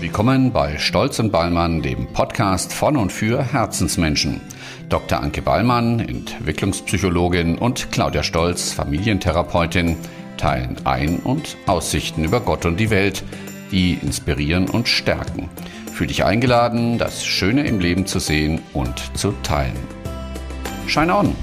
Willkommen bei Stolz und Ballmann, dem Podcast von und für Herzensmenschen. Dr. Anke Ballmann, Entwicklungspsychologin, und Claudia Stolz, Familientherapeutin, teilen Ein- und Aussichten über Gott und die Welt, die inspirieren und stärken. Fühl dich eingeladen, das Schöne im Leben zu sehen und zu teilen. Shine on!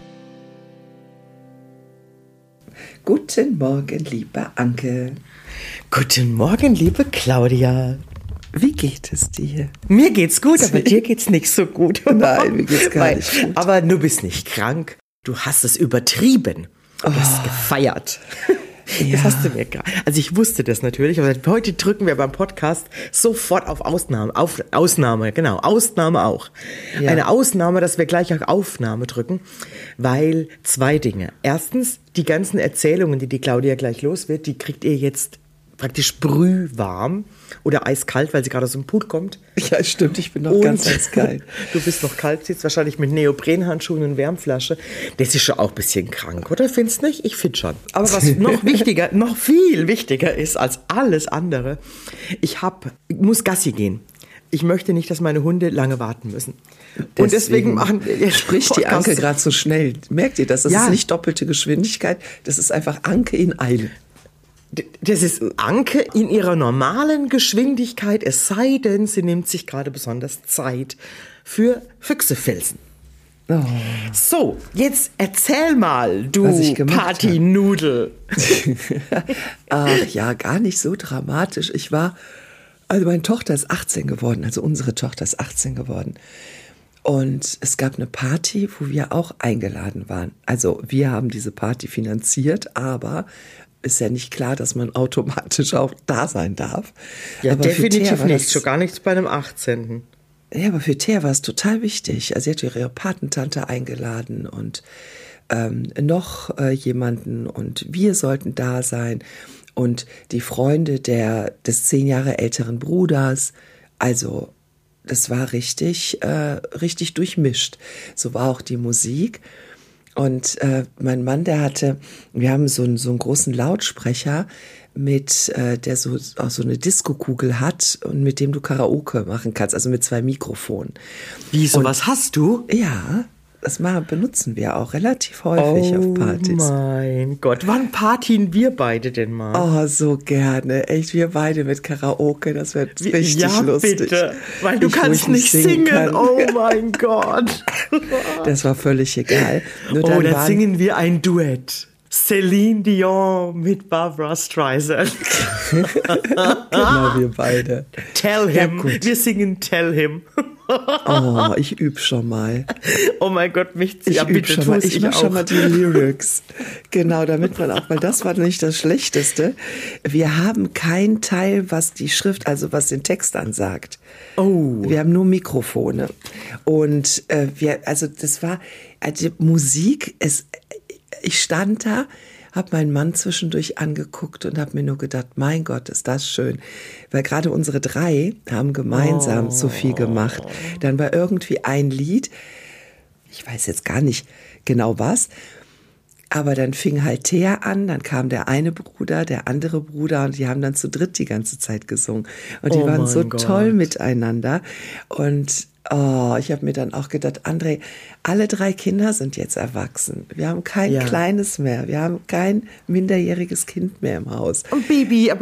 Guten Morgen, liebe Anke. Guten Morgen, liebe Claudia. Wie geht es dir? Mir geht's gut, aber dir geht's nicht so gut. Nein, mir geht's gar nicht gut. Aber du bist nicht krank. Du hast es übertrieben. Du hast gefeiert. Ja. Das hast du mir gerade. Also ich wusste das natürlich, aber heute drücken wir beim Podcast sofort auf Ausnahme. Ausnahme auch. Ja. Eine Ausnahme, dass wir gleich auf Aufnahme drücken, weil zwei Dinge. Erstens, die ganzen Erzählungen, die Claudia gleich los wird, die kriegt ihr jetzt praktisch brühwarm oder eiskalt, weil sie gerade aus dem Pool kommt. Ja, stimmt, ich bin noch ganz eiskalt. Du bist noch kalt, sitzt wahrscheinlich mit Neoprenhandschuhen und Wärmflasche. Das ist schon auch ein bisschen krank, oder? Findest du nicht? Ich finde schon. Aber was noch viel wichtiger ist als alles andere, ich muss Gassi gehen. Ich möchte nicht, dass meine Hunde lange warten müssen. Und deswegen machen wir jetzt spricht die Anke gerade so schnell. Merkt ihr das? Das ist nicht doppelte Geschwindigkeit, das ist einfach Anke in Eile. Das ist Anke in ihrer normalen Geschwindigkeit, es sei denn, sie nimmt sich gerade besonders Zeit für Füchsefelsen. Oh. So, jetzt erzähl mal, du Partynudel. Ach ja, gar nicht so dramatisch. Also meine Tochter ist 18 geworden, also unsere Tochter ist 18 geworden. Und es gab eine Party, wo wir auch eingeladen waren. Also wir haben diese Party finanziert, aber ist ja nicht klar, dass man automatisch auch da sein darf. Ja, aber definitiv nicht, schon gar nichts bei einem 18. Ja, aber für Thea war es total wichtig. Also sie hat ihre Patentante eingeladen und noch jemanden, und wir sollten da sein. Und die Freunde des 10 Jahre älteren Bruders. Also das war richtig durchmischt. So war auch die Musik. Und mein Mann, wir haben so einen großen Lautsprecher, der so eine Diskokugel hat und mit dem du Karaoke machen kannst, also mit 2 Mikrofonen. Wie, sowas hast du? Ja, das benutzen wir auch relativ häufig auf Partys. Oh mein Gott, wann partien wir beide denn mal? Oh, so gerne. Echt, wir beide mit Karaoke, das wird richtig lustig. Ja, bitte, weil du kannst nicht singen. Oh mein Gott. Das war völlig egal. Dann singen wir ein Duett. Celine Dion mit Barbra Streisand. Genau, wir beide. Tell Him. Ja, wir singen Tell Him. Oh, ich übe schon mal. Oh mein Gott, ich mache schon mal die Lyrics. Genau, damit man auch, weil das war nicht das Schlechteste. Wir haben kein Teil, was die Schrift, also was den Text ansagt. Oh. Wir haben nur Mikrofone. Und Musik, ich stand da, habe meinen Mann zwischendurch angeguckt und habe mir nur gedacht, mein Gott, ist das schön. Weil gerade unsere 3 haben gemeinsam so viel gemacht. Dann war irgendwie ein Lied, ich weiß jetzt gar nicht genau was, aber dann fing halt Thea an, dann kam der eine Bruder, der andere Bruder, und die haben dann zu dritt die ganze Zeit gesungen. Und die waren so toll miteinander. Und ich habe mir dann auch gedacht, André, alle 3 Kinder sind jetzt erwachsen. Wir haben kein kleines mehr. Wir haben kein minderjähriges Kind mehr im Haus. Und Baby. Ja. Wo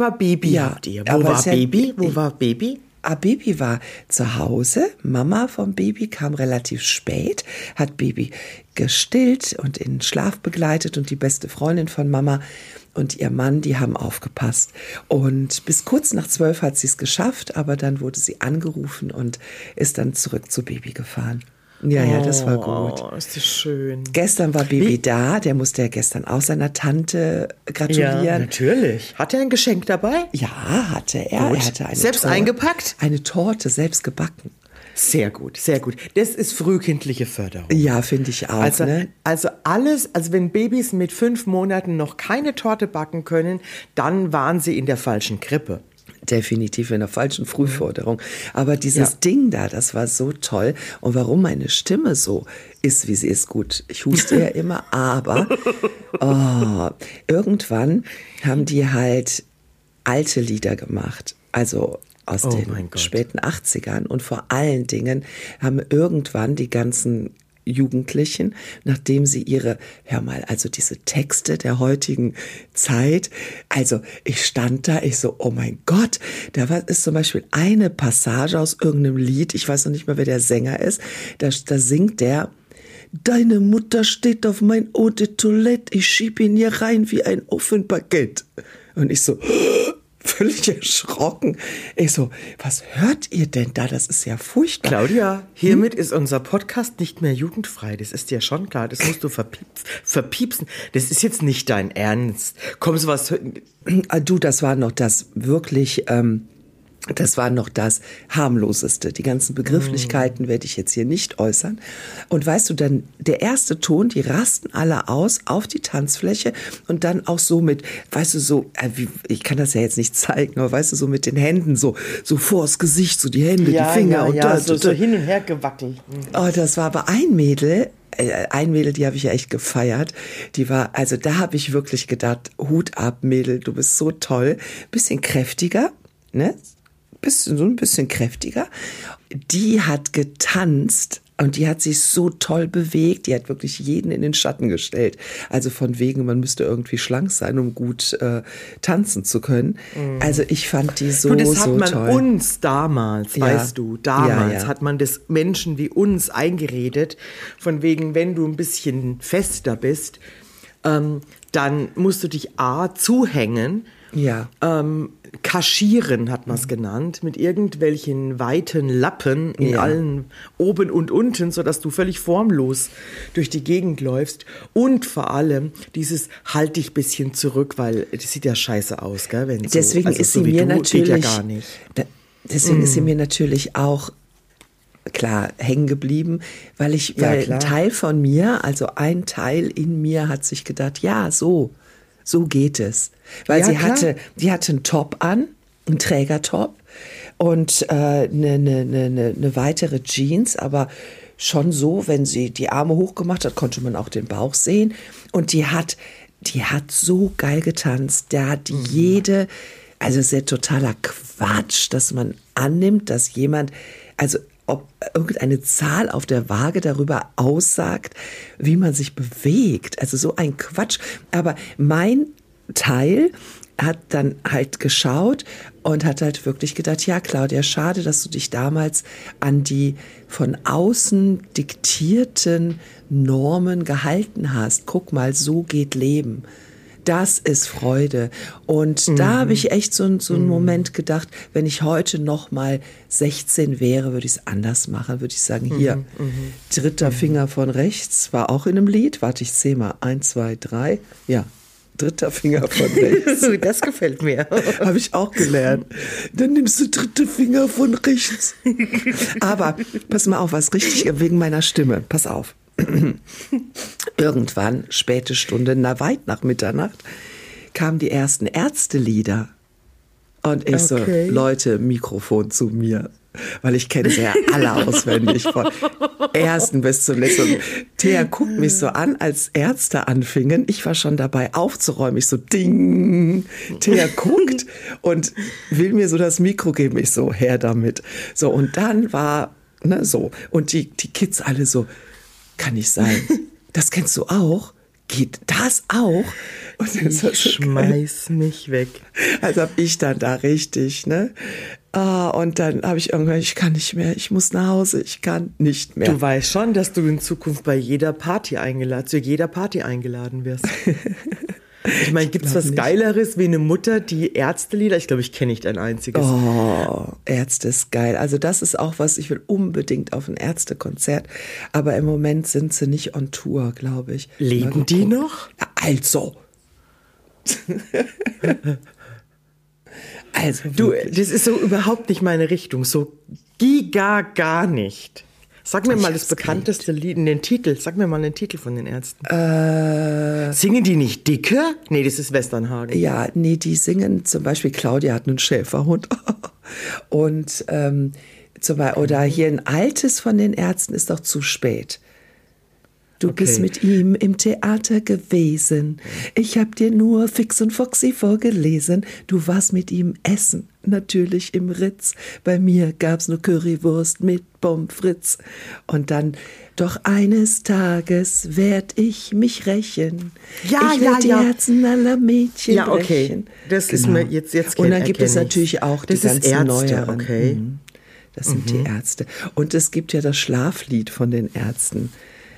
war Baby? Baby war zu Hause. Mama vom Baby kam relativ spät, hat Baby gestillt und in den Schlaf begleitet, und die beste Freundin von Mama und ihr Mann, die haben aufgepasst. Und bis kurz nach 12 hat sie es geschafft, aber dann wurde sie angerufen und ist dann zurück zu Baby gefahren. Ja, das war gut. Oh, ist das schön. Gestern war Baby da, der musste ja gestern auch seiner Tante gratulieren. Ja, natürlich. Hat er ein Geschenk dabei? Ja, hatte er. Gut. Er hatte eine selbst Torte, eingepackt? Eine Torte, selbst gebacken. Sehr gut, sehr gut. Das ist frühkindliche Förderung. Ja, finde ich auch. Also wenn Babys mit 5 Monaten noch keine Torte backen können, dann waren sie in der falschen Krippe. Definitiv in der falschen Frühförderung. Aber dieses Ding da, das war so toll. Und warum meine Stimme so ist, wie sie ist, gut. Ich huste ja immer, aber irgendwann haben die halt alte Lieder gemacht. Also aus den späten 80ern. Und vor allen Dingen haben irgendwann die ganzen Jugendlichen, nachdem sie also diese Texte der heutigen Zeit, also ich stand da, ich so, oh mein Gott, ist zum Beispiel eine Passage aus irgendeinem Lied, ich weiß noch nicht mal, wer der Sänger ist, da singt der: Deine Mutter steht auf mein Eau de Toilette, ich schieb ihn hier rein wie ein Ofenbaguette. Und ich so, völlig erschrocken. Ich so, was hört ihr denn da? Das ist ja furchtbar. Claudia, hiermit ist unser Podcast nicht mehr jugendfrei. Das ist dir schon klar. Das musst du verpiepsen. Das ist jetzt nicht dein Ernst. Komm, sowas. Du, das war noch das wirklich... Das war noch das harmloseste. Die ganzen Begrifflichkeiten werde ich jetzt hier nicht äußern. Und weißt du, dann der erste Ton, die rasten alle aus auf die Tanzfläche und dann auch so mit, weißt du, so, ich kann das ja jetzt nicht zeigen, aber weißt du, so mit den Händen so vors Gesicht, so die Hände, die Finger und da. So hin und her gewackelt. Oh, das war aber ein Mädel, die habe ich ja echt gefeiert. Die war, also da habe ich wirklich gedacht, Hut ab, Mädel, du bist so toll. Bisschen kräftiger, ne? So ein bisschen kräftiger. Die hat getanzt und die hat sich so toll bewegt. Die hat wirklich jeden in den Schatten gestellt. Also von wegen, man müsste irgendwie schlank sein, um gut tanzen zu können. Also ich fand die so toll. Das hat man uns damals, weißt du, damals hat man das Menschen wie uns eingeredet. Von wegen, wenn du ein bisschen fester bist, dann musst du dich zuhängen. Ja. Kaschieren hat man es genannt, mit irgendwelchen weiten Lappen in allen oben und unten, sodass du völlig formlos durch die Gegend läufst. Und vor allem dieses halt dich ein bisschen zurück, weil das sieht ja scheiße aus, gell? Wenn deswegen so, ist sie mir natürlich, geht ja gar nicht. Deswegen ist sie mir natürlich auch klar hängen geblieben, weil ein Teil von mir, also ein Teil in mir hat sich gedacht, ja, so geht es. Weil sie hatte einen Top an, einen Trägertop und eine weitere Jeans, aber schon so, wenn sie die Arme hochgemacht hat, konnte man auch den Bauch sehen. Und die hat so geil getanzt. Der hat also es ist ja totaler Quatsch, dass man annimmt, dass jemand, also ob irgendeine Zahl auf der Waage darüber aussagt, wie man sich bewegt. Also so ein Quatsch. Aber mein Teil hat dann halt geschaut und hat halt wirklich gedacht, ja Claudia, schade, dass du dich damals an die von außen diktierten Normen gehalten hast. Guck mal, so geht Leben. Das ist Freude. Und da habe ich echt so einen Moment gedacht, wenn ich heute noch mal 16 wäre, würde ich es anders machen. Würde ich sagen, hier, dritter Finger von rechts, war auch in einem Lied. Warte, ich zähle mal. 1, 2, 3. Ja, dritter Finger von rechts. Das gefällt mir. Habe ich auch gelernt. Dann nimmst du dritte Finger von rechts. Aber pass mal auf, was richtig, wegen meiner Stimme. Pass auf. Irgendwann, späte Stunde, weit nach Mitternacht, kamen die ersten Ärztelieder. Und ich so, Leute, Mikrofon zu mir. Weil ich kenne sie ja alle auswendig, von ersten bis zum letzten. Thea guckt mich so an, als Ärzte anfingen. Ich war schon dabei aufzuräumen. Ich so, ding. Thea guckt und will mir so das Mikro geben. Ich so, her damit. So, und dann war, so. Und die Kids alle so, kann nicht sein. Das kennst du auch? Geht das auch? Und ich schmeiß mich weg. Also hab ich dann da richtig, und dann habe ich irgendwann, ich kann nicht mehr, ich muss nach Hause, ich kann nicht mehr. Du weißt schon, dass du in Zukunft zu jeder Party eingeladen wirst. Ich meine, gibt's was Geileres wie eine Mutter, die Ärztelieder? Ich glaube, ich kenne nicht ein einziges. Oh, Ärzte ist geil. Also das ist auch was, ich will unbedingt auf ein Ärztekonzert. Aber im Moment sind sie nicht on Tour, glaube ich. Leben die noch? Also. Also du, das ist so überhaupt nicht meine Richtung. So gar nicht. Sag mir mal das bekannteste Lied, den Titel. Sag mir mal den Titel von den Ärzten. Singen die nicht Dicke? Nee, das ist Westernhagen. Ja, nee, die singen zum Beispiel, Claudia hat einen Schäferhund. Und oder hier ein altes von den Ärzten ist doch zu spät. Du bist mit ihm im Theater gewesen. Ich hab dir nur Fix und Foxy vorgelesen. Du warst mit ihm essen, natürlich im Ritz. Bei mir gab's nur Currywurst mit Pommes frites. Und dann, doch eines Tages werd ich mich rächen. Ich werd die Herzen aller Mädchen brechen. Das ist mir jetzt und dann gibt es natürlich auch die ganzen Ärzte, neueren. okay. Das sind die Ärzte. Und es gibt ja das Schlaflied von den Ärzten.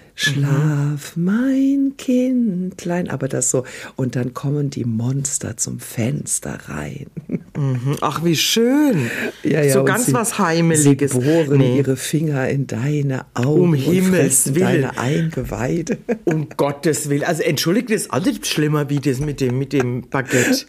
Schlaf, mein Kindlein, aber das so. Und dann kommen die Monster zum Fenster rein. Ach, wie schön. So ganz was Heimeliges. Sie bohren ihre Finger in deine Augen und fressen deine Eingeweide. Um Gottes Willen. Also entschuldigt, das ist alles schlimmer wie das mit dem Baguette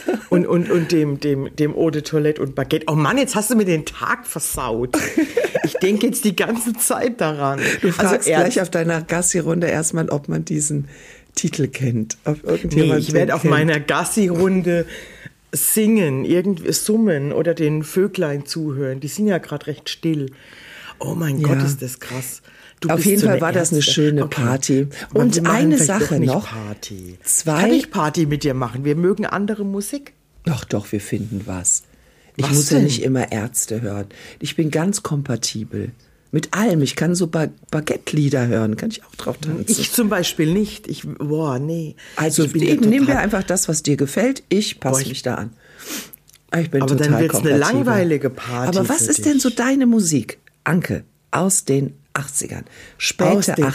und dem Eau de Toilette und Baguette. Oh Mann, jetzt hast du mir den Tag versaut. Ich denke jetzt die ganze Zeit daran. Du fragst gleich auf deiner Gassi-Runde erstmal, ob man diesen Titel kennt. Ob irgendjemand ich werde auf meiner Gassi-Runde singen, irgendwie summen oder den Vöglein zuhören. Die sind ja gerade recht still. Oh mein Gott, ist das krass. Auf jeden Fall war das eine schöne Party. Und eine Sache noch. Kann ich Party mit dir machen? Wir mögen andere Musik. Doch, wir finden was. Ich muss ja nicht immer Ärzte hören. Ich bin ganz kompatibel. Mit allem. Ich kann so Baguette-Lieder hören. Kann ich auch drauf tanzen. Ich zum Beispiel nicht. Nee. Also nehmen wir einfach das, was dir gefällt. Ich passe mich da an. Ich bin aber total dann wird's kompatibel. Eine langweilige Party. Aber was ist denn so deine Musik, Anke, aus den 80ern? Aus den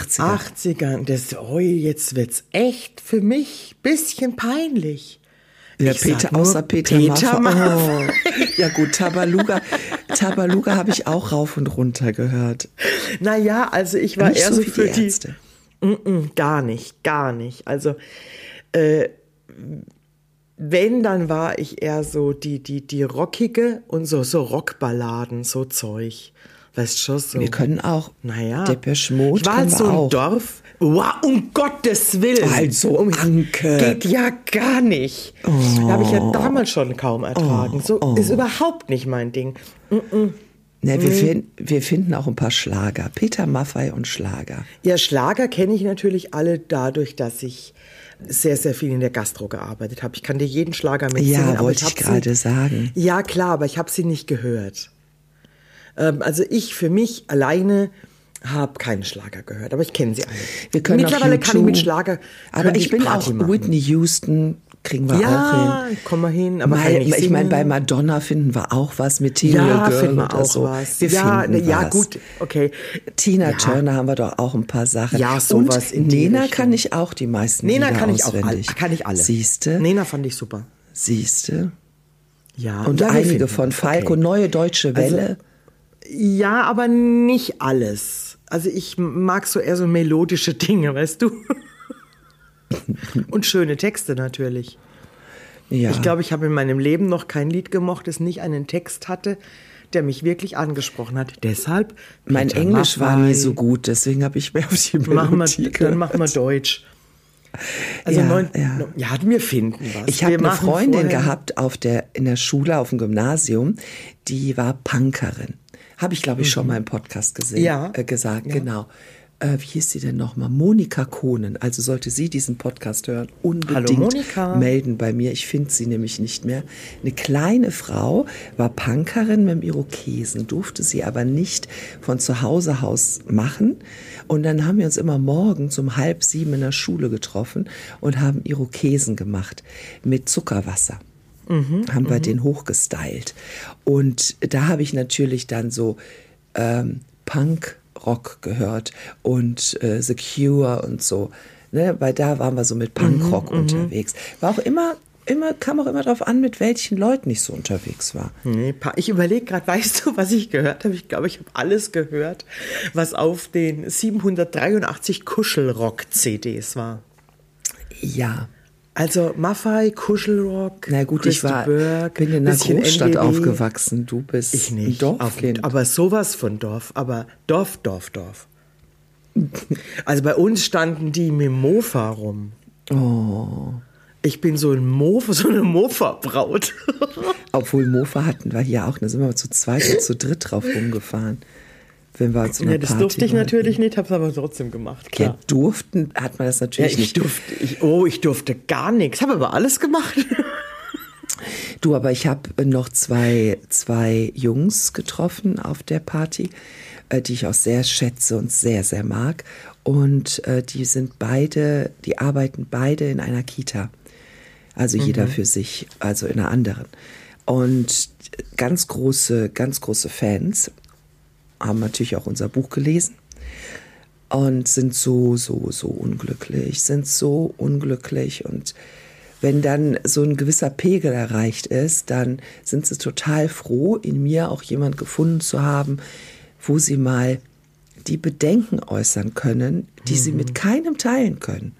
80ern. Jetzt wird's echt für mich ein bisschen peinlich. Ja, außer Peter Maffay. Ja gut, Tabaluga habe ich auch rauf und runter gehört. Naja, also ich war eher so für die Ärzte. Gar nicht. Also wenn, dann war ich eher so die rockige und so Rockballaden, so Zeug. Weißt schon so. Wir können auch. Depeche Mode. Ich war halt so im Dorf. Wow, um Gottes Willen. Also, Anke. Geht ja gar nicht. Da habe ich ja damals schon kaum ertragen. Ist überhaupt nicht mein Ding. Wir finden auch ein paar Schlager. Peter Maffay und Schlager. Ja, Schlager kenne ich natürlich alle dadurch, dass ich sehr, sehr viel in der Gastro gearbeitet habe. Ich kann dir jeden Schlager mitsingen. Ja, wollte ich gerade sagen. Ja, klar, aber ich habe sie nicht gehört. Also ich für mich alleine habe keine Schlager gehört, aber ich kenne sie alle. Mittlerweile kann ich mit Schlager. Aber ich bin auch Whitney Houston, kriegen wir auch hin. Ja, kommen wir hin. Aber ich meine, bei Madonna finden wir auch was mit Tina Girl finden wir oder auch so. was. Wir finden ja, was. Gut, okay. Tina Turner haben wir doch auch ein paar Sachen. Ja, sowas in die Nena Richtung. kann ich auch die meisten Lieder kann ich auswendig. auch kann ich alle. Siehste? Nena fand ich super. Siehste? Ja. Und einige von Falco, Neue Deutsche Welle. Also, ja, aber nicht alles. Also ich mag so eher so melodische Dinge, weißt du? Und schöne Texte natürlich. Ja. Ich glaube, ich habe in meinem Leben noch kein Lied gemocht, das nicht einen Text hatte, der mich wirklich angesprochen hat. Deshalb mein Peter Englisch Maffay. war nie so gut, deswegen habe ich mehr auf die Melodie Dann machen wir Deutsch. Also wir finden was. Ich habe eine Freundin gehabt in der Schule, auf dem Gymnasium, die war Punkerin. Habe ich, glaube ich, schon mal im Podcast gesagt. Genau. Wie hieß sie denn nochmal? Monika Kohnen. Also sollte sie diesen Podcast hören, unbedingt melden bei mir. Ich finde sie nämlich nicht mehr. Eine kleine Frau, war Punkerin mit dem Irokesen, durfte sie aber nicht von zu Hause aus machen. Und dann haben wir uns immer morgens um 6:30 in der Schule getroffen und haben Irokesen gemacht mit Zuckerwasser. Haben wir den hochgestylt. Und da habe ich natürlich dann so Punk-Rock gehört und The Cure und so. Ne? Weil da waren wir so mit Punk-Rock unterwegs. Kam auch immer darauf an, mit welchen Leuten ich so unterwegs war. Nee, ich überlege gerade, weißt du, was ich gehört habe? Ich glaube, ich habe alles gehört, was auf den 783 Kuschelrock-CDs war. Ja. Also Maffay, Kuschelrock, na gut, bin in einer Großstadt aufgewachsen. Du bist ich nicht, ein Dorfkind. Aber sowas von Dorf, aber Dorf. Also bei uns standen die mit dem Mofa rum. Oh. Ich bin so eine Mofa-Braut. Obwohl Mofa hatten wir hier auch, da sind wir zu zweit und zu dritt drauf rumgefahren. wenn wir zu einer das Party durfte ich wollten. natürlich nicht, habe es aber trotzdem gemacht, klar. Ja, durften hat man das natürlich nicht. Ich durfte gar nichts, habe aber alles gemacht. Du, aber ich habe noch zwei Jungs getroffen auf der Party, die ich auch sehr schätze und sehr, sehr mag. Und die arbeiten beide in einer Kita. Also jeder für sich, also in einer anderen. Und ganz große Fans, haben natürlich auch unser Buch gelesen und sind so unglücklich, und wenn dann so ein gewisser Pegel erreicht ist, dann sind sie total froh, in mir auch jemand gefunden zu haben, wo sie mal die Bedenken äußern können, die sie mit keinem teilen können.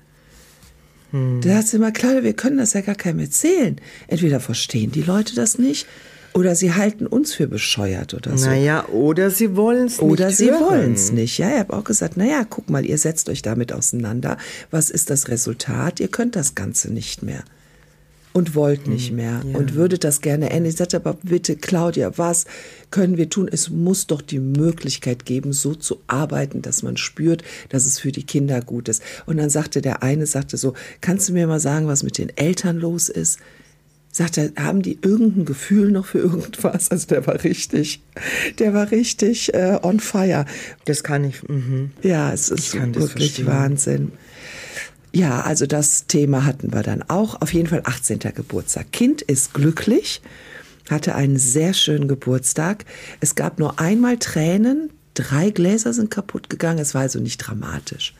Da hat sie immer klar, wir können das ja gar keinem erzählen. Entweder verstehen die Leute das nicht oder sie halten uns für bescheuert oder so. Naja, oder sie wollen es nicht. Oder sie wollen es nicht. Ja, ich habe auch gesagt, naja, guck mal, ihr setzt euch damit auseinander. Was ist das Resultat? Ihr könnt das Ganze nicht mehr. Und wollt nicht mehr. Ja. Und würdet das gerne ändern. Ich sagte aber, bitte, Claudia, was können wir tun? Es muss doch die Möglichkeit geben, so zu arbeiten, dass man spürt, dass es für die Kinder gut ist. Und dann sagte der eine so, kannst du mir mal sagen, was mit den Eltern los ist? Sagt er, haben die irgendein Gefühl noch für irgendwas? Also der war richtig on fire. Das kann ich. Ja, es ist wirklich Wahnsinn. Ja, also das Thema hatten wir dann auch. Auf jeden Fall 18. Geburtstag. Kind ist glücklich, hatte einen sehr schönen Geburtstag. Es gab nur einmal Tränen, 3 Gläser sind kaputt gegangen. Es war also nicht dramatisch.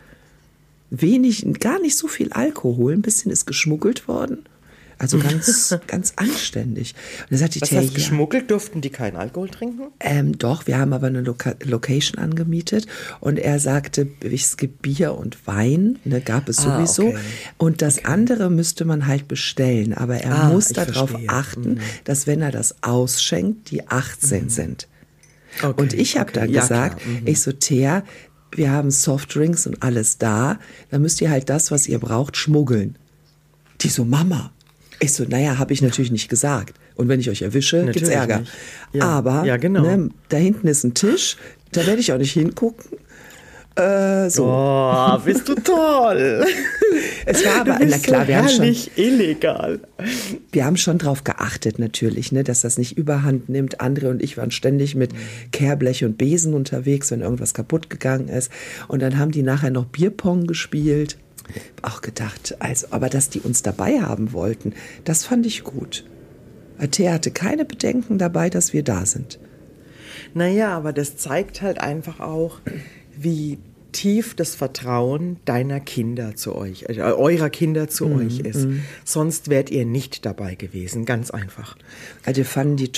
Gar nicht so viel Alkohol, ein bisschen ist geschmuggelt worden. Also ganz anständig. Und dann sagte Was heißt geschmuggelt? Durften die keinen Alkohol trinken? Doch, wir haben aber eine Location angemietet und er sagte, es gibt Bier und Wein, gab es sowieso. Okay. Und das andere müsste man halt bestellen. Aber er muss darauf achten, dass wenn er das ausschenkt, die 18 sind. Okay. Und ich habe dann gesagt, ich so, Thea, wir haben Softdrinks und alles da, dann müsst ihr halt das, was ihr braucht, schmuggeln. Die so, Mama. Ich so, naja, habe ich natürlich nicht gesagt. Und wenn ich euch erwische, gibt's Ärger. Ja. Aber genau. Da hinten ist ein Tisch, da werde ich auch nicht hingucken. So. Oh, bist du toll. Es war aber, na klar, wir haben schon illegal. Wir haben schon drauf geachtet natürlich, dass das nicht überhand nimmt. Andre und ich waren ständig mit Kehrblech und Besen unterwegs, wenn irgendwas kaputt gegangen ist. Und dann haben die nachher noch Bierpong gespielt. Auch gedacht, aber dass die uns dabei haben wollten, das fand ich gut. Thea hatte keine Bedenken dabei, dass wir da sind. Naja, aber das zeigt halt einfach auch, wie tief das Vertrauen deiner Kinder zu euch, eurer Kinder zu euch ist. Sonst wärt ihr nicht dabei gewesen, ganz einfach. Also wir fanden die,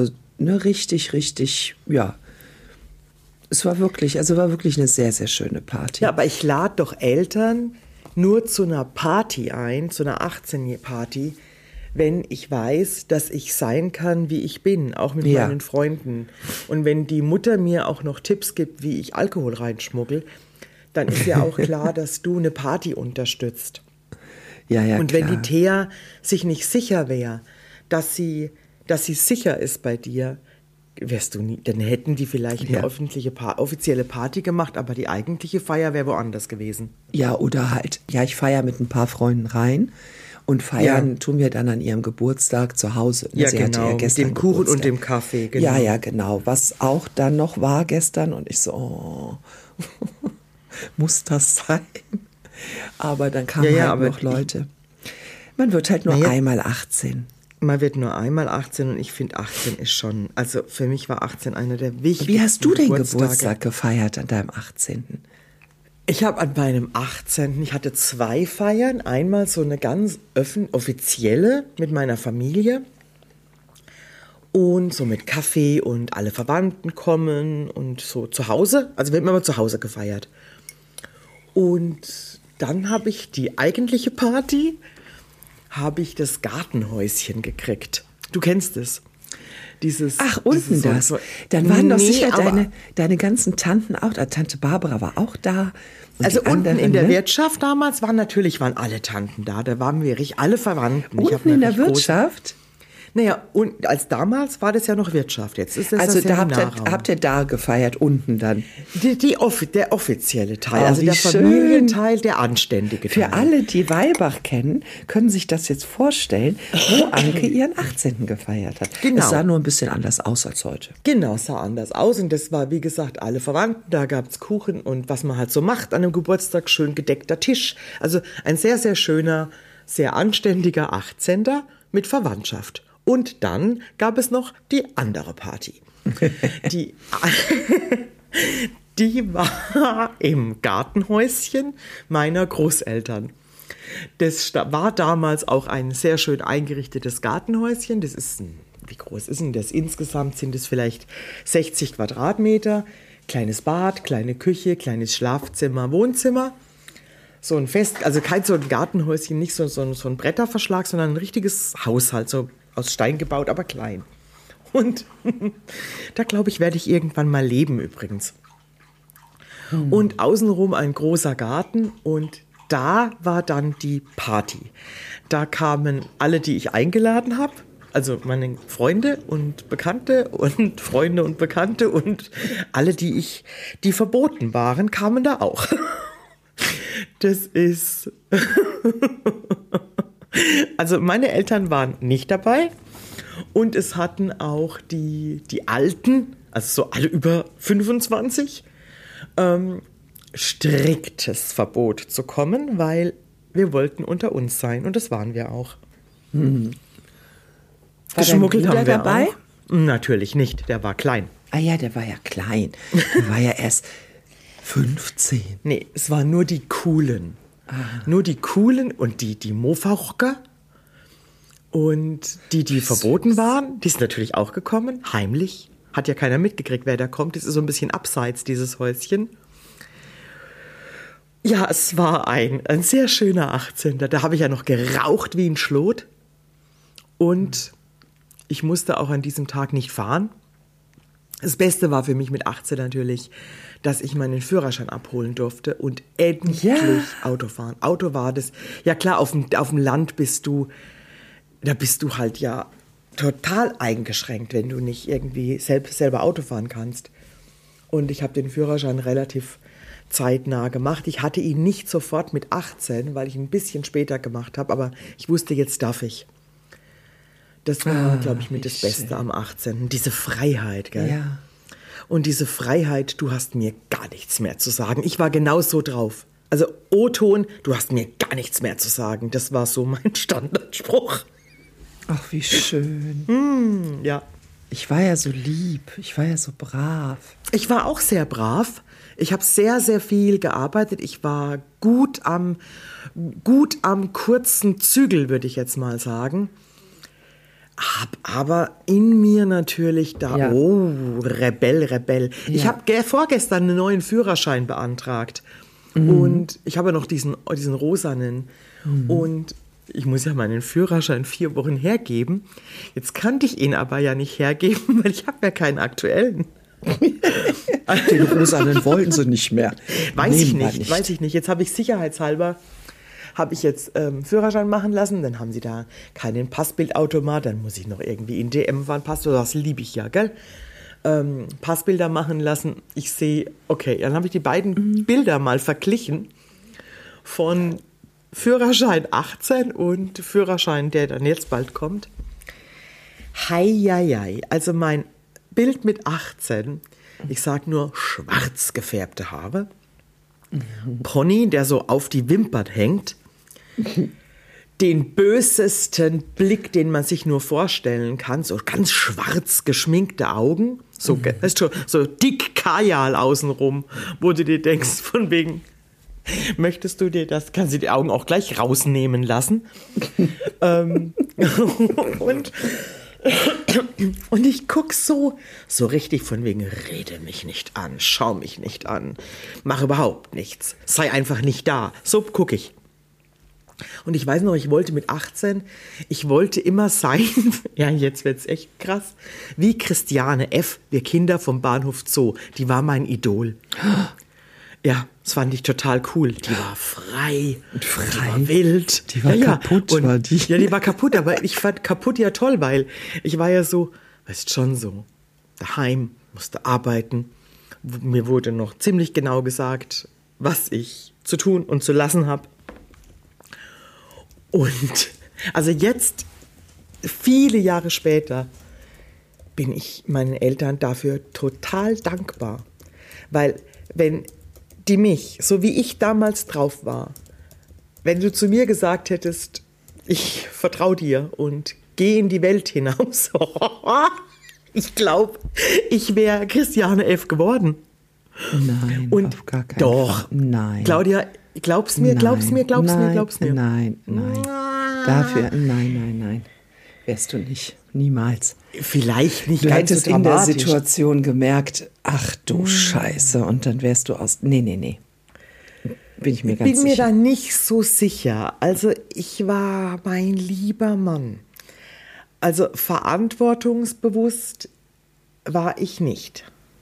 richtig, ja. Es war wirklich eine sehr, sehr schöne Party. Ja, aber ich lade doch Eltern nur zu einer Party ein, zu einer 18-Party, wenn ich weiß, dass ich sein kann, wie ich bin, auch mit meinen Freunden. Und wenn die Mutter mir auch noch Tipps gibt, wie ich Alkohol reinschmuggel, dann ist ja auch klar, dass du eine Party unterstützt. Ja, und klar. wenn die Thea sich nicht sicher wäre, dass sie sicher ist bei dir, dann hätten die vielleicht eine offizielle Party gemacht, aber die eigentliche Feier wäre woanders gewesen. Ja, oder halt, ich feiere mit ein paar Freunden rein und feiern tun wir dann an ihrem Geburtstag zu Hause. Ja, sie genau, hatte mit dem Kuchen Geburtstag. Und dem Kaffee. Genau. Ja, genau, was auch dann noch war gestern und ich so, muss das sein? Aber dann kamen noch Leute. Man wird halt nur einmal 18. Man wird nur einmal 18 und ich finde 18 ist schon, also für mich war 18 einer der wichtigsten. Wie hast du den Geburtstag gefeiert an deinem 18.? Ich habe an meinem 18., ich hatte 2 Feiern, einmal so eine ganz offizielle mit meiner Familie und so mit Kaffee und alle Verwandten kommen und so zu Hause, also wir haben immer zu Hause gefeiert. Und dann habe ich die eigentliche Party, habe ich das Gartenhäuschen gekriegt. Du kennst es. Unten das. Dann waren doch sicher deine ganzen Tanten auch da. Tante Barbara war auch da. Also unten in der Wirtschaft damals waren alle Tanten da. Da waren wir alle Verwandten. Unten in der Wirtschaft? Naja, und als damals war das ja noch Wirtschaft. Jetzt ist das Also das da Seminarraum. habt ihr da gefeiert, unten dann. Der offizielle Teil, Oh, also wie der schön. Familienteil, der anständige Teil. Für alle, die Weilbach kennen, können sich das jetzt vorstellen, wo Anke ihren 18. gefeiert hat. Genau. Es sah nur ein bisschen anders aus als heute. Genau, sah anders aus und das war, wie gesagt, alle Verwandten, da gab's Kuchen und was man halt so macht an einem Geburtstag, schön gedeckter Tisch. Also ein sehr, sehr schöner, sehr anständiger 18. mit Verwandtschaft. Und dann gab es noch die andere Party. Die war im Gartenhäuschen meiner Großeltern. Das war damals auch ein sehr schön eingerichtetes Gartenhäuschen. Das ist wie groß ist denn das? Insgesamt sind es vielleicht 60 Quadratmeter. Kleines Bad, kleine Küche, kleines Schlafzimmer, Wohnzimmer. So ein also kein so ein Gartenhäuschen, nicht so ein Bretterverschlag, sondern ein richtiges Haus halt, so aus Stein gebaut, aber klein. Und da glaube ich, werde ich irgendwann mal leben übrigens. Und außenrum ein großer Garten und da war dann die Party. Da kamen alle, die ich eingeladen habe, also meine Freunde und Bekannte und Freunde und Bekannte und alle, die verboten waren, kamen da auch. Das ist... Also meine Eltern waren nicht dabei und es hatten auch die Alten, also so alle über 25, striktes Verbot zu kommen, weil wir wollten unter uns sein und das waren wir auch. Geschmuggelt haben wir dabei? Auch. Natürlich nicht, der war klein. Ah ja, der war ja klein. Der war ja erst 15. Nee, es waren nur die Coolen. Nur die Coolen und die Mofa-Rocker und die verboten waren, die sind natürlich auch gekommen, heimlich. Hat ja keiner mitgekriegt, wer da kommt. Das ist so ein bisschen abseits, dieses Häuschen. Ja, es war ein sehr schöner 18. Da habe ich ja noch geraucht wie ein Schlot. Und ich musste auch an diesem Tag nicht fahren. Das Beste war für mich mit 18 natürlich, dass ich meinen Führerschein abholen durfte und endlich Auto fahren. Auto war das. Ja klar, auf dem Land bist du halt ja total eingeschränkt, wenn du nicht irgendwie selber Auto fahren kannst. Und ich habe den Führerschein relativ zeitnah gemacht. Ich hatte ihn nicht sofort mit 18, weil ich ihn ein bisschen später gemacht habe, aber ich wusste, jetzt darf ich. Das war, glaube ich, mit das Beste am 18. Diese Freiheit, gell? Ja. Und diese Freiheit, du hast mir gar nichts mehr zu sagen. Ich war genau so drauf. Also O-Ton, du hast mir gar nichts mehr zu sagen. Das war so mein Standardspruch. Ach, wie schön. Ja. Ich war ja so lieb, ich war ja so brav. Ich war auch sehr brav. Ich habe sehr, sehr viel gearbeitet. Ich war gut am kurzen Zügel, würde ich jetzt mal sagen. Hab aber in mir natürlich Rebell. Ja. Ich habe vorgestern einen neuen Führerschein beantragt. Und ich habe noch diesen rosanen. Und ich muss ja meinen Führerschein 4 Wochen hergeben. Jetzt kannte ich ihn aber ja nicht hergeben, weil ich habe ja keinen aktuellen. Den rosanen wollten sie nicht mehr. Weiß ich nicht. Jetzt habe ich sicherheitshalber Führerschein machen lassen. Dann haben sie da keinen Passbildautomat. Dann muss ich noch irgendwie in DM fahren. Das liebe ich ja, gell? Passbilder machen lassen. Ich sehe, okay, dann habe ich die beiden Bilder mal verglichen von Führerschein 18 und Führerschein, der dann jetzt bald kommt. Heieiei. Also mein Bild mit 18, ich sag nur schwarz gefärbte Haare, Pony, der so auf die Wimpern hängt, den bösesten Blick, den man sich nur vorstellen kann, so ganz schwarz geschminkte Augen, so dick Kajal außenrum, wo du dir denkst, von wegen, möchtest du dir das, kannst du die Augen auch gleich rausnehmen lassen. Und ich guck so richtig von wegen, rede mich nicht an, schau mich nicht an, mach überhaupt nichts, sei einfach nicht da. So guck ich. Und ich weiß noch, ich wollte mit 18, ich wollte immer sein, ja, jetzt wird's echt krass, wie Christiane F., wir Kinder vom Bahnhof Zoo, die war mein Idol. Ja, das fand ich total cool. Die war frei, die war wild. Die war kaputt, und, war die. Ja, die war kaputt, aber ich fand kaputt ja toll, weil ich war ja so, weißt schon so, daheim, musste arbeiten. Mir wurde noch ziemlich genau gesagt, was ich zu tun und zu lassen habe. Und also jetzt, viele Jahre später, bin ich meinen Eltern dafür total dankbar. Weil wenn die mich, so wie ich damals drauf war, wenn du zu mir gesagt hättest, ich vertraue dir und geh in die Welt hinaus, ich glaube, ich wäre Christiane F. geworden. Nein, und auf gar keinen doch, Fall. Nein. Claudia, glaub's mir. Nein. Dafür, nein. Wärst du nicht. Niemals. Vielleicht nicht Du ganz hättest so in der dramatisch. Situation gemerkt, ach du Scheiße, und dann wärst du aus... Nee. Bin ich mir ganz Ich bin mir sicher. da nicht so sicher. Also ich war mein lieber Mann. Also verantwortungsbewusst war ich nicht.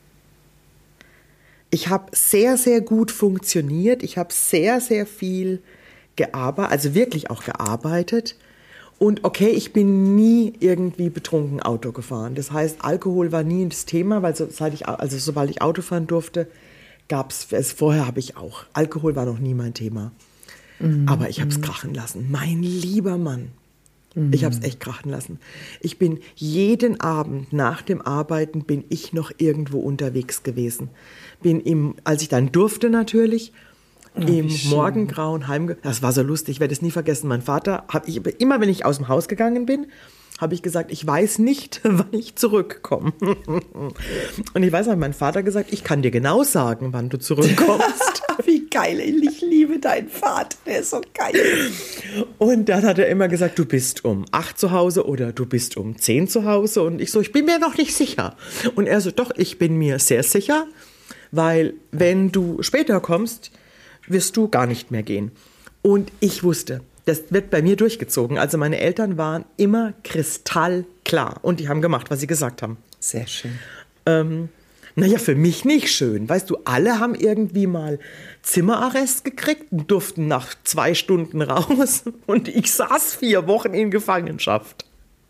Ich habe sehr, sehr gut funktioniert. Ich habe sehr, sehr viel gearbeitet, also wirklich auch gearbeitet. Und okay, ich bin nie irgendwie betrunken Auto gefahren. Das heißt, Alkohol war nie das Thema, weil sobald ich Auto fahren durfte, vorher habe ich auch. Alkohol war noch nie mein Thema. Aber ich habe es krachen lassen. Mein lieber Mann. Ich habe es echt krachen lassen. Ich bin jeden Abend nach dem Arbeiten bin ich noch irgendwo unterwegs gewesen. Als ich dann durfte natürlich, im Morgengrauen das war so lustig, ich werde es nie vergessen. Mein Vater, immer wenn ich aus dem Haus gegangen bin, habe ich gesagt, ich weiß nicht, wann ich zurückkomme. Und ich weiß, hat mein Vater gesagt, ich kann dir genau sagen, wann du zurückkommst. Wie geil, ich liebe deinen Vater, der ist so geil. Und dann hat er immer gesagt, du bist um 8 zu Hause oder du bist um 10 zu Hause. Und ich so, ich bin mir noch nicht sicher. Und er so, doch, ich bin mir sehr sicher, weil wenn du später kommst, wirst du gar nicht mehr gehen. Und ich wusste, das wird bei mir durchgezogen. Also meine Eltern waren immer kristallklar und die haben gemacht, was sie gesagt haben. Sehr schön. Naja, für mich nicht schön. Weißt du, alle haben irgendwie mal Zimmerarrest gekriegt und durften nach 2 Stunden raus. Und ich saß 4 Wochen in Gefangenschaft.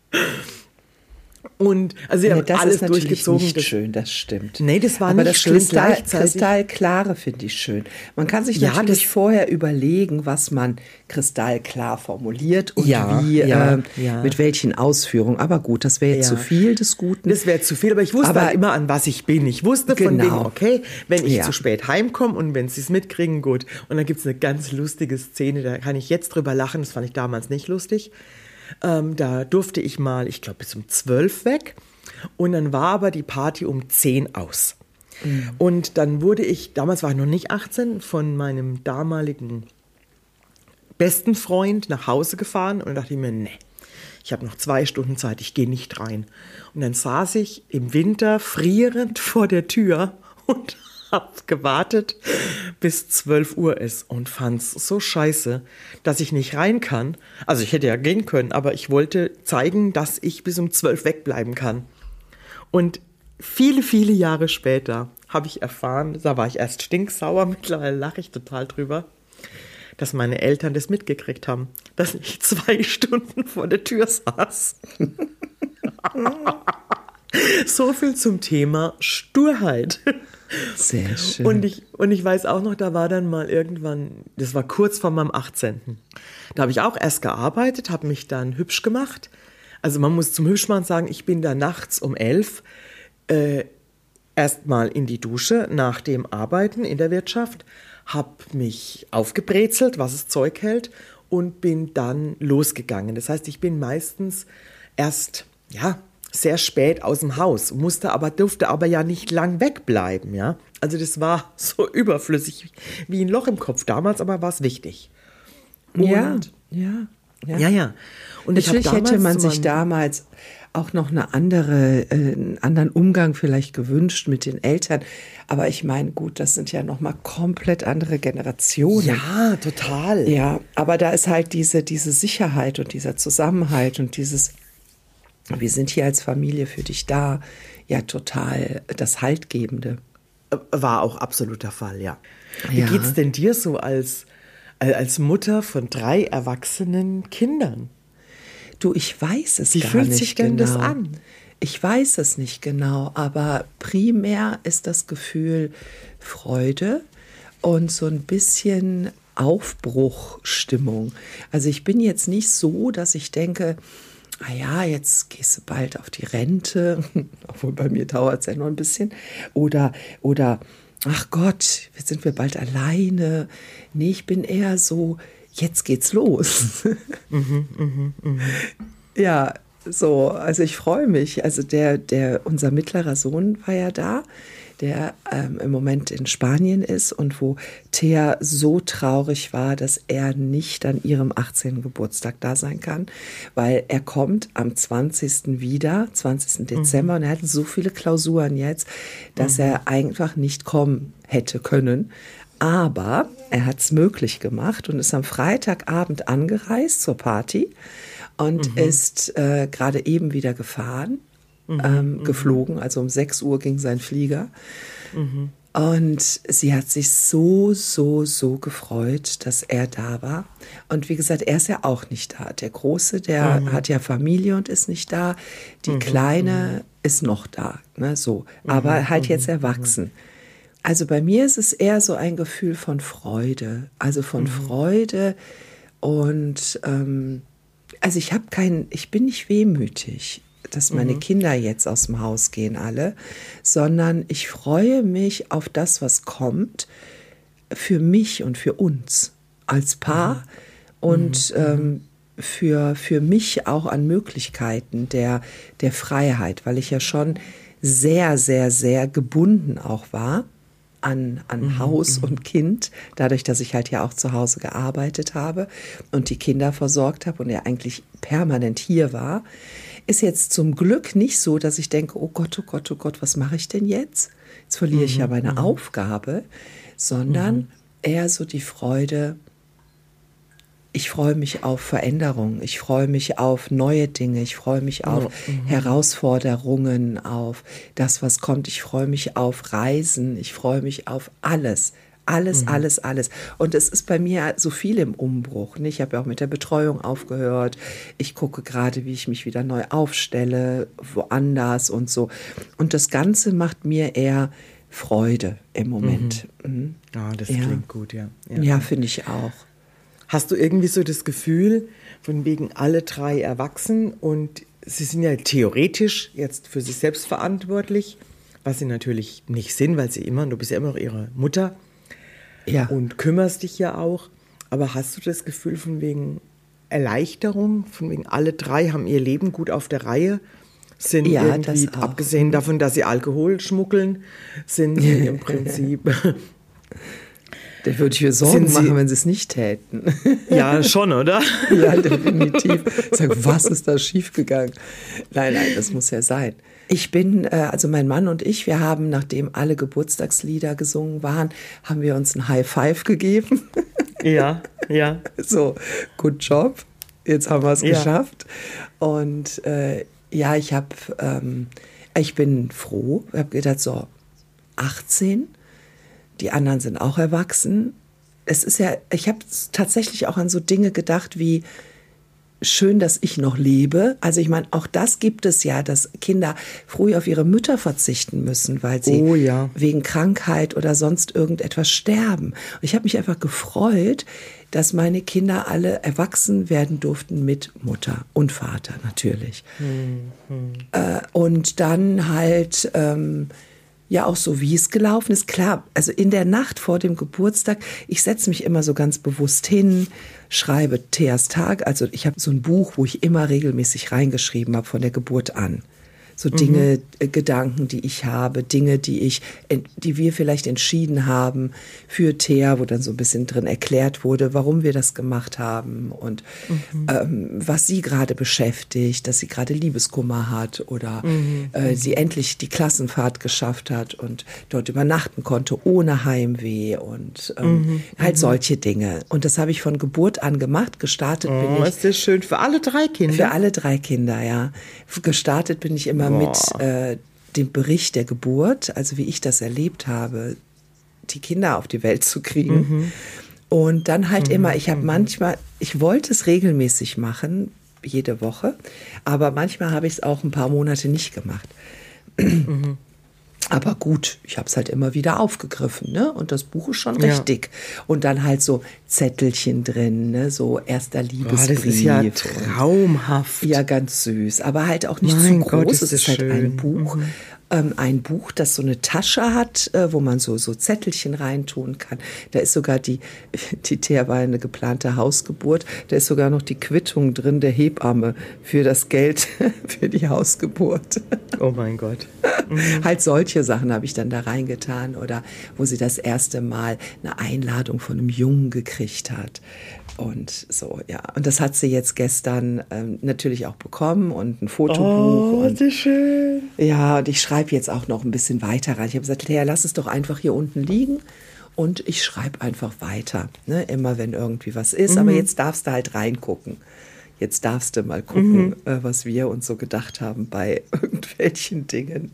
Und also sie haben das alles ist natürlich durchgezogen. nicht schön, das stimmt. Nee, das war aber nicht das schön gleichzeitig. Kristallklare finde ich schön. Man kann sich natürlich vorher überlegen, was man kristallklar formuliert und mit welchen Ausführungen. Aber gut, das wäre jetzt zu viel des Guten. Das wäre zu viel, aber ich wusste halt immer, an was ich bin. Ich wusste von wegen, okay, wenn ich zu spät heimkomme und wenn sie es mitkriegen, gut. Und dann gibt es eine ganz lustige Szene, da kann ich jetzt drüber lachen, das fand ich damals nicht lustig. Da durfte ich mal, ich glaube, bis um 12 weg. Und dann war aber die Party um 10 aus. Und dann damals war ich noch nicht 18, von meinem damaligen besten Freund nach Hause gefahren. Und dann dachte ich mir, nee, ich habe noch 2 Stunden Zeit, ich gehe nicht rein. Und dann saß ich im Winter frierend vor der Tür und habe gewartet, bis 12 Uhr ist und fand es so scheiße, dass ich nicht rein kann. Also ich hätte ja gehen können, aber ich wollte zeigen, dass ich bis um 12 wegbleiben kann. Und viele, viele Jahre später habe ich erfahren, da war ich erst stinksauer, mittlerweile lache ich total drüber, dass meine Eltern das mitgekriegt haben, dass ich 2 Stunden vor der Tür saß. So viel zum Thema Sturheit. Sehr schön. Und ich weiß auch noch, da war dann mal irgendwann, das war kurz vor meinem 18. Da habe ich auch erst gearbeitet, habe mich dann hübsch gemacht. Also man muss zum Hübschmachen sagen, ich bin da nachts um 11 erst mal in die Dusche nach dem Arbeiten in der Wirtschaft, habe mich aufgebrezelt, was das Zeug hält, und bin dann losgegangen. Das heißt, ich bin meistens erst, sehr spät aus dem Haus, durfte aber ja nicht lang wegbleiben, ja. Also das war so überflüssig wie ein Loch im Kopf damals, aber war es wichtig. Und Ja. Und ich natürlich hätte man sich damals auch noch einen anderen Umgang vielleicht gewünscht mit den Eltern. Aber ich meine, gut, das sind ja noch mal komplett andere Generationen. Ja, total. Ja, aber da ist halt diese Sicherheit und dieser Zusammenhalt und wir sind hier als Familie für dich da, ja total das Haltgebende. war auch absoluter Fall, ja. Ja. Wie geht's denn dir so als Mutter von 3 erwachsenen Kindern? Du, ich weiß es Wie gar fühlt nicht sich denn genau. das an? Ich weiß es nicht genau, aber primär ist das Gefühl Freude und so ein bisschen Aufbruchstimmung. Also ich bin jetzt nicht so, dass ich denke, jetzt gehst du bald auf die Rente, obwohl bei mir dauert es ja noch ein bisschen, oder ach Gott, jetzt sind wir bald alleine. Nee, ich bin eher so, jetzt geht's los. Ja, so, also ich freue mich. Also unser mittlerer Sohn war ja da, der im Moment in Spanien ist und wo Thea so traurig war, dass er nicht an ihrem 18. Geburtstag da sein kann, weil er kommt am 20. wieder, 20. Dezember, und er hat so viele Klausuren jetzt, dass er einfach nicht kommen hätte können. Aber er hat es möglich gemacht und ist am Freitagabend angereist zur Party und ist gerade eben wieder gefahren. Geflogen, also um 6 Uhr ging sein Flieger. Und sie hat sich so gefreut, dass er da war. Und wie gesagt, er ist ja auch nicht da. Der Große, der hat ja Familie und ist nicht da. Die Kleine ist noch da, ne, so. Aber halt jetzt erwachsen. Also bei mir ist es eher so ein Gefühl von Freude. Also von Freude und also ich bin nicht wehmütig, dass meine Kinder jetzt aus dem Haus gehen alle, sondern ich freue mich auf das, was kommt, für mich und für uns als Paar und für mich auch an Möglichkeiten der Freiheit, weil ich ja schon sehr, sehr, sehr gebunden auch war an Haus und Kind, dadurch, dass ich halt ja auch zu Hause gearbeitet habe und die Kinder versorgt habe und er eigentlich permanent hier war, ist jetzt zum Glück nicht so, dass ich denke, oh Gott, was mache ich denn jetzt? Jetzt verliere ich ja meine Aufgabe, sondern eher so die Freude, ich freue mich auf Veränderung, ich freue mich auf neue Dinge, ich freue mich auf Herausforderungen, auf das, was kommt. Ich freue mich auf Reisen, ich freue mich auf alles. Alles. Und es ist bei mir so viel im Umbruch. Ich habe ja auch mit der Betreuung aufgehört. Ich gucke gerade, wie ich mich wieder neu aufstelle, woanders und so. Und das Ganze macht mir eher Freude im Moment. Das klingt gut, ja. Ja, finde ich auch. Hast du irgendwie so das Gefühl, von wegen alle 3 erwachsen und sie sind ja theoretisch jetzt für sich selbst verantwortlich, was sie natürlich nicht sind, weil du bist ja immer noch ihre Mutter und kümmerst dich ja auch. Aber hast du das Gefühl von wegen Erleichterung, von wegen alle 3 haben ihr Leben gut auf der Reihe, sind irgendwie, abgesehen davon, dass sie Alkohol schmuggeln, sind sie im Prinzip... Da würde ich mir Sorgen machen, wenn sie es nicht täten. Ja, schon, oder? Ja, definitiv. Ich sage, was ist da schiefgegangen? Nein, das muss ja sein. Ich bin, also mein Mann und ich, wir haben, nachdem alle Geburtstagslieder gesungen waren, haben wir uns ein High Five gegeben. Ja. So, good job. Jetzt haben wir es geschafft. Und ich bin froh. Ich habe gedacht, so 18. Die anderen sind auch erwachsen. Ich habe tatsächlich auch an so Dinge gedacht wie, schön, dass ich noch lebe. Also ich meine, auch das gibt es ja, dass Kinder früh auf ihre Mütter verzichten müssen, weil sie wegen Krankheit oder sonst irgendetwas sterben. Und ich habe mich einfach gefreut, dass meine Kinder alle erwachsen werden durften mit Mutter und Vater natürlich. Und dann halt... ja, auch so wie es gelaufen ist. Klar, also in der Nacht vor dem Geburtstag, ich setze mich immer so ganz bewusst hin, schreibe Theas Tag. Also ich habe so ein Buch, wo ich immer regelmäßig reingeschrieben habe von der Geburt an. So Dinge, Gedanken, die ich habe, Dinge, die wir vielleicht entschieden haben für Thea, wo dann so ein bisschen drin erklärt wurde, warum wir das gemacht haben und was sie gerade beschäftigt, dass sie gerade Liebeskummer hat oder sie endlich die Klassenfahrt geschafft hat und dort übernachten konnte ohne Heimweh und halt solche Dinge. Und das habe ich von Geburt an gemacht. Gestartet bin ich. Ist das schön für alle 3 Kinder? Für alle 3 Kinder, ja. Gestartet bin ich immer mit den Bericht der Geburt, also wie ich das erlebt habe, die Kinder auf die Welt zu kriegen. Und dann halt immer, ich wollte es regelmäßig machen, jede Woche, aber manchmal habe ich es auch ein paar Monate nicht gemacht. Aber gut, ich habe es halt immer wieder aufgegriffen, ne? Und das Buch ist schon recht dick. Und dann halt so Zettelchen drin, ne? So erster Liebesbrief. Das ist ja traumhaft. Ja, ganz süß. Aber halt auch nicht zu groß. Es ist halt ein Buch. Ein Buch, das so eine Tasche hat, wo man so Zettelchen reintun kann. Da ist sogar die Thea war eine geplante Hausgeburt, da ist sogar noch die Quittung drin der Hebamme für das Geld für die Hausgeburt. Oh mein Gott. Halt solche Sachen habe ich dann da reingetan oder wo sie das erste Mal eine Einladung von einem Jungen gekriegt hat. Und so, ja. Und das hat sie jetzt gestern natürlich auch bekommen und ein Fotobuch. Oh, das ist schön. Ja, und ich schreibe jetzt auch noch ein bisschen weiter rein. Ich habe gesagt, Lea, lass es doch einfach hier unten liegen und ich schreibe einfach weiter. Ne? Immer wenn irgendwie was ist. Aber jetzt darfst du halt reingucken. Jetzt darfst du mal gucken, was wir uns so gedacht haben bei irgendwelchen Dingen.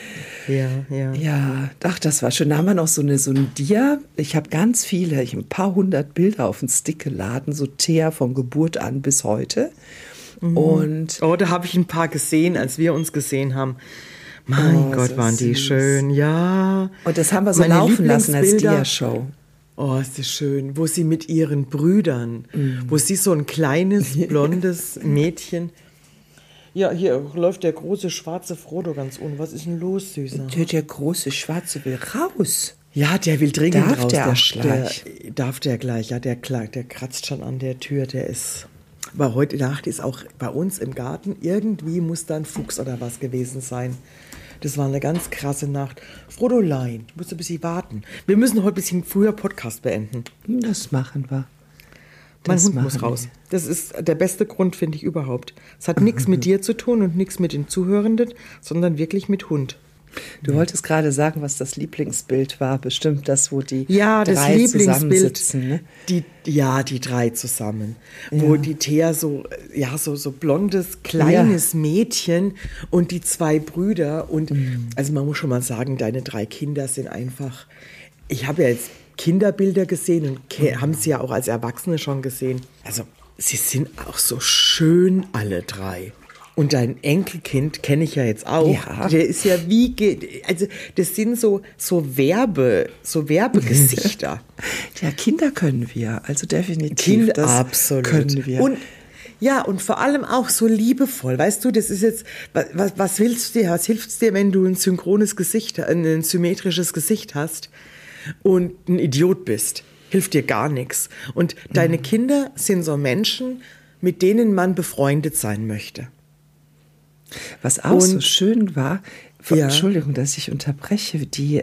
Ja, ach, das war schön. Da haben wir noch so ein Dia. Ich habe ganz viele, ich habe ein paar hundert Bilder auf den Stick geladen, so Thea von Geburt an bis heute. Und da habe ich ein paar gesehen, als wir uns gesehen haben. Mein Gott, so waren die schön, ja. Und das haben wir so laufen lassen als Dia-Show. Oh, ist das schön, wo sie mit ihren Brüdern, wo sie so ein kleines, blondes Mädchen. Ja, hier läuft der große schwarze Frodo ganz unten. Was ist denn los, Süßer? Der große Schwarze will raus. Ja, der will dringend darf raus. Der gleich? Darf der gleich, ja, der kratzt schon an der Tür, der ist... Aber heute Nacht ist auch bei uns im Garten, irgendwie muss da ein Fuchs oder was gewesen sein. Das war eine ganz krasse Nacht. Frodolein, du musst ein bisschen warten. Wir müssen heute ein bisschen früher Podcast beenden. Das machen wir. Mein Hund muss raus. Das ist der beste Grund, finde ich, überhaupt. Es hat nichts mit dir zu tun und nichts mit den Zuhörenden, sondern wirklich mit Hund. Du wolltest gerade sagen, was das Lieblingsbild war. Bestimmt das, wo die drei zusammensitzen. Ne? Die drei zusammen. Ja. Wo die Thea so blondes, kleines Mädchen und die zwei Brüder. Und also man muss schon mal sagen, deine drei Kinder sind einfach... Ich habe ja jetzt Kinderbilder gesehen und haben sie ja auch als Erwachsene schon gesehen. Also sie sind auch so schön, alle drei. Und dein Enkelkind kenne ich ja jetzt auch. Ja. Der ist ja also das sind so Werbegesichter. Ja, Kinder können wir, also definitiv. Absolut. Können wir. Und und vor allem auch so liebevoll. Weißt du, das ist jetzt, was hilft es dir, wenn du ein synchrones Gesicht, ein symmetrisches Gesicht hast und ein Idiot bist? Hilft dir gar nichts. Und deine Kinder sind so Menschen, mit denen man befreundet sein möchte. Was auch so schön war, Entschuldigung, dass ich unterbreche,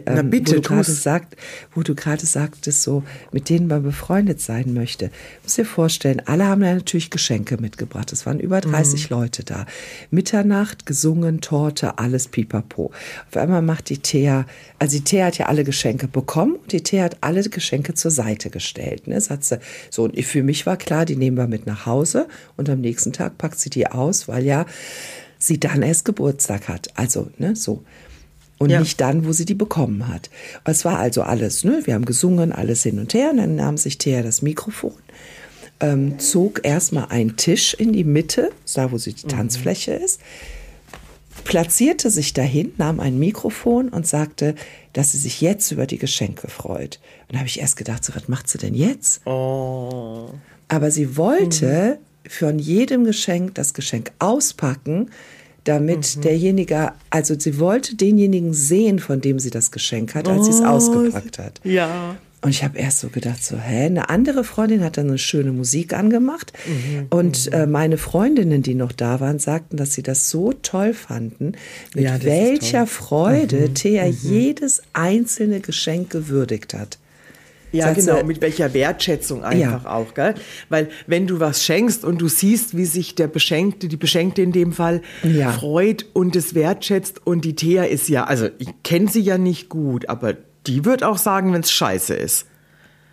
wo du gerade sagtest, so, mit denen man befreundet sein möchte. Du musst dir vorstellen, alle haben ja natürlich Geschenke mitgebracht. Es waren über 30 Leute da. Mitternacht, gesungen, Torte, alles pipapo. Auf einmal macht die Thea hat ja alle Geschenke bekommen und die Thea hat alle Geschenke zur Seite gestellt. Ne? Das hat sie, so, und für mich war klar, die nehmen wir mit nach Hause und am nächsten Tag packt sie die aus, weil ja sie dann erst Geburtstag hat. Also, ne, so. Und nicht dann, wo sie die bekommen hat. Es war also alles, ne, wir haben gesungen, alles hin und her. Und dann nahm sich Thea das Mikrofon, zog erstmal einen Tisch in die Mitte, da wo sie die Tanzfläche ist, platzierte sich dahin, nahm ein Mikrofon und sagte, dass sie sich jetzt über die Geschenke freut. Und da habe ich erst gedacht, so, was macht sie denn jetzt? Oh. Aber sie wollte von jedem Geschenk das Geschenk auspacken, damit derjenige, also sie wollte denjenigen sehen, von dem sie das Geschenk hat, als sie es ausgepackt hat. Ja. Und ich habe erst so gedacht, eine andere Freundin hat dann eine schöne Musik angemacht und meine Freundinnen, die noch da waren, sagten, dass sie das so toll fanden, mit welcher Freude Thea jedes einzelne Geschenk gewürdigt hat. Ja, genau, mit welcher Wertschätzung einfach auch, gell? Weil wenn du was schenkst und du siehst, wie sich die Beschenkte in dem Fall freut und es wertschätzt und die Thea ist ja, also ich kenne sie ja nicht gut, aber die wird auch sagen, wenn es scheiße ist.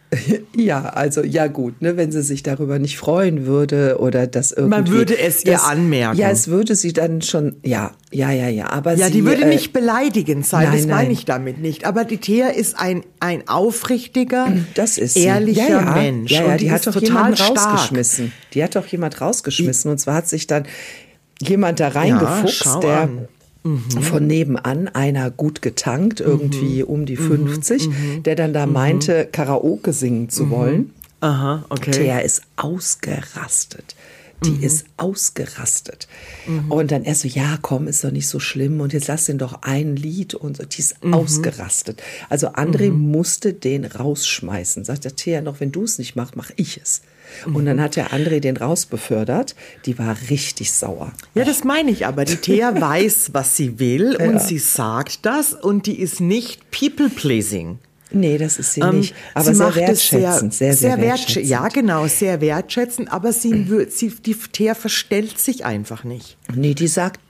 Ja, also ja gut, ne, wenn sie sich darüber nicht freuen würde oder das irgendwie. Man würde es ihr anmerken. Ja, es würde sie dann schon, ja. Aber ja, sie, die würde nicht beleidigend sein, nein, das meine nein. ich damit nicht. Aber die Thea ist ein aufrichtiger, das ist sie. ehrlicher Mensch. Ja, und die hat ist doch total jemanden stark. rausgeschmissen. Die hat doch jemand rausgeschmissen. Und zwar hat sich dann jemand da reingefuchst, schau der an. von nebenan, einer gut getankt, irgendwie um die 50, der dann da meinte, Karaoke singen zu wollen. Aha, okay. Der ist ausgerastet. Die ist ausgerastet. Und dann er so, ja, komm, ist doch nicht so schlimm. Und jetzt lass den doch ein Lied. Und so. Die ist ausgerastet. Also André musste den rausschmeißen. Sagt der Thea noch, wenn du es nicht machst, mach ich es. Und dann hat der André den rausbefördert. Die war richtig sauer. Ja, das meine ich aber. Die Thea weiß, was sie will und sie sagt das und die ist nicht people-pleasing. Nee, das ist sie nicht. Aber sie sehr macht es wertschätzend. Sehr wertschätzend. Ja, genau, sehr wertschätzend. Aber die Thea verstellt sich einfach nicht. Nee, die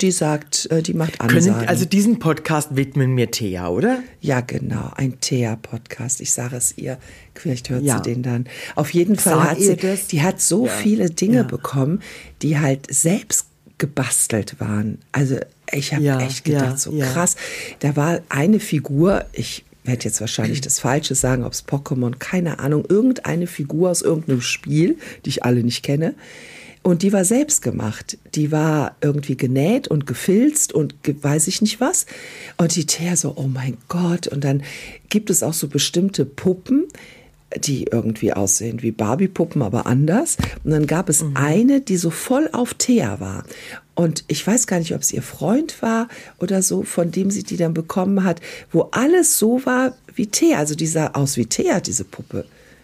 macht Ansagen. Also diesen Podcast widmen mir Thea, oder? Ja, genau, ein Thea-Podcast. Ich sage es ihr, vielleicht hört Ja. sie den dann. Auf jeden Fall Sag hat ihr sie, das? die hat so viele Dinge Ja. bekommen, die halt selbst gebastelt waren. Also ich habe Ja, echt gedacht, ja, so ja. krass. Da war eine Figur, ich werde jetzt wahrscheinlich das Falsche sagen, ob es Pokémon, keine Ahnung, irgendeine Figur aus irgendeinem Spiel, die ich alle nicht kenne. Und die war selbst gemacht. Die war irgendwie genäht und gefilzt und weiß ich nicht was. Und die Thea so, oh mein Gott. Und dann gibt es auch so bestimmte Puppen, die irgendwie aussehen wie Barbie-Puppen, aber anders. Und dann gab es eine, die so voll auf Thea war. Und ich weiß gar nicht, ob es ihr Freund war oder so, von dem sie die dann bekommen hat, wo alles so war wie Thea. Also die sah aus wie Thea, diese Puppe.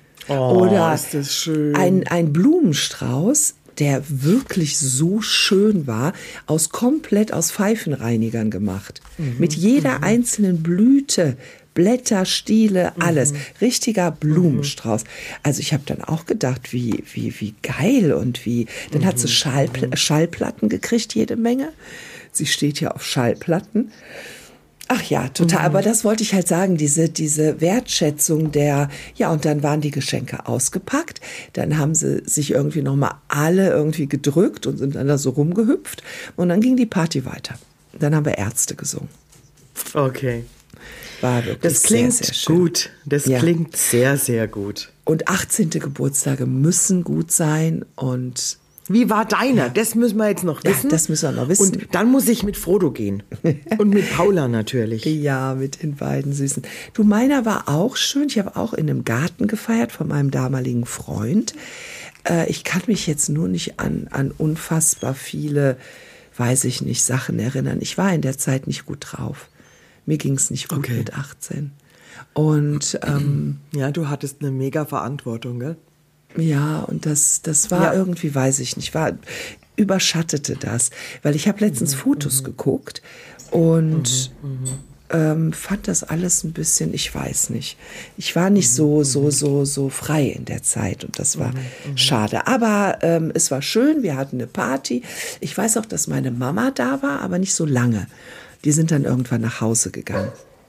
Oder ist das schön. ein Blumenstrauß, der wirklich so schön war, komplett aus Pfeifenreinigern gemacht. Mit jeder einzelnen Blüte, Blätter, Stiele, alles. Richtiger Blumenstrauß. Also ich habe dann auch gedacht, wie geil und wie. Dann hat sie Schallplatten gekriegt, jede Menge. Sie steht ja auf Schallplatten. Ach ja, total. Aber das wollte ich halt sagen, diese Wertschätzung und dann waren die Geschenke ausgepackt. Dann haben sie sich irgendwie nochmal alle irgendwie gedrückt und sind dann da so rumgehüpft. Und dann ging die Party weiter. Dann haben wir Ärzte gesungen. Okay. War wirklich Das klingt sehr, sehr schön. gut. Das klingt sehr, sehr gut. Und 18. Geburtstage müssen gut sein und Wie war deiner? Das müssen wir jetzt noch wissen. Ja, das müssen wir noch wissen. Und dann muss ich mit Frodo gehen. Und mit Paula natürlich. ja, mit den beiden Süßen. Du, meiner war auch schön. Ich habe auch in einem Garten gefeiert von meinem damaligen Freund. Ich kann mich jetzt nur nicht an unfassbar viele, weiß ich nicht, Sachen erinnern. Ich war in der Zeit nicht gut drauf. Mir ging es nicht gut mit 18. Und ja, du hattest eine mega Verantwortung, gell? ja, und das war irgendwie, weiß ich nicht, überschattete das. Weil ich habe letztens Fotos geguckt und fand das alles ein bisschen, ich weiß nicht. Ich war nicht so frei in der Zeit und das war schade. Aber es war schön, wir hatten eine Party. Ich weiß auch, dass meine Mama da war, aber nicht so lange. Die sind dann irgendwann nach Hause gegangen.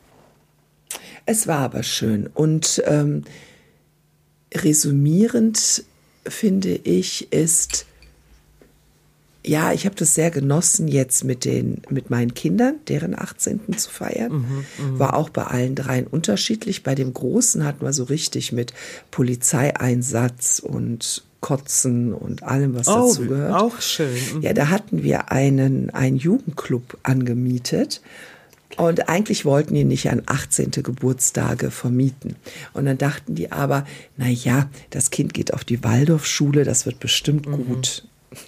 Es war aber schön. Und resümierend, finde ich, ist, ja, ich habe das sehr genossen, jetzt mit meinen Kindern, deren 18. zu feiern. War auch bei allen dreien unterschiedlich. Bei dem Großen hatten wir so richtig mit Polizeieinsatz und Kotzen und allem, was dazu gehört. Auch schön. Ja, da hatten wir einen Jugendclub angemietet. Und eigentlich wollten die nicht an 18. Geburtstage vermieten. Und dann dachten die aber, na ja, das Kind geht auf die Waldorfschule, das wird bestimmt gut.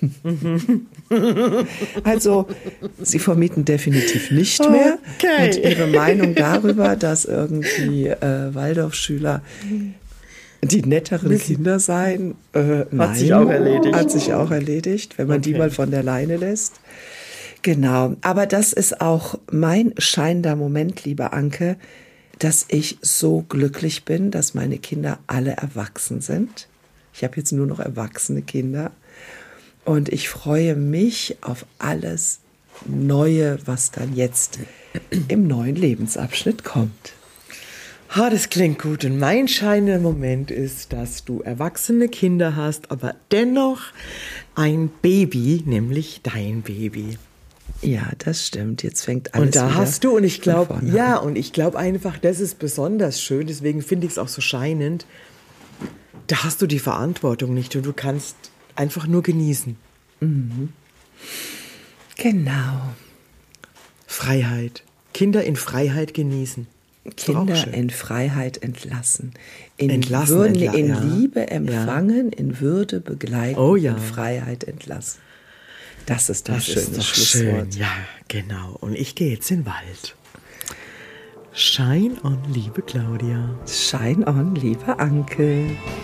Also, sie vermieten definitiv nicht mehr. Okay. Und ihre Meinung darüber, dass irgendwie Waldorfschüler die netteren Kinder seien, nein, sich auch erledigt. Hat sich auch erledigt, wenn man die mal von der Leine lässt. Genau, aber das ist auch mein scheinender Moment, liebe Anke, dass ich so glücklich bin, dass meine Kinder alle erwachsen sind. Ich habe jetzt nur noch erwachsene Kinder und ich freue mich auf alles Neue, was dann jetzt im neuen Lebensabschnitt kommt. Das klingt gut. Und mein scheinender Moment ist, dass du erwachsene Kinder hast, aber dennoch ein Baby, nämlich dein Baby. Ja, das stimmt. Jetzt fängt alles Und da wieder hast du, und ich glaube, von vorne ja, an. und ich glaube einfach, das ist besonders schön, deswegen finde ich es auch so scheinend. Da hast du die Verantwortung nicht und du kannst einfach nur genießen. Genau. Freiheit. Kinder in Freiheit genießen. Ist doch auch Kinder schön. in Freiheit entlassen. In Entlassen, Würde, ja. in Liebe empfangen, in Würde begleiten, Oh ja. in Freiheit entlassen. Das ist doch ein Das schönes ist doch Schlusswort. schön. Ja, genau. Und ich gehe jetzt in den Wald. Shine on, liebe Claudia. Shine on, lieber Anke.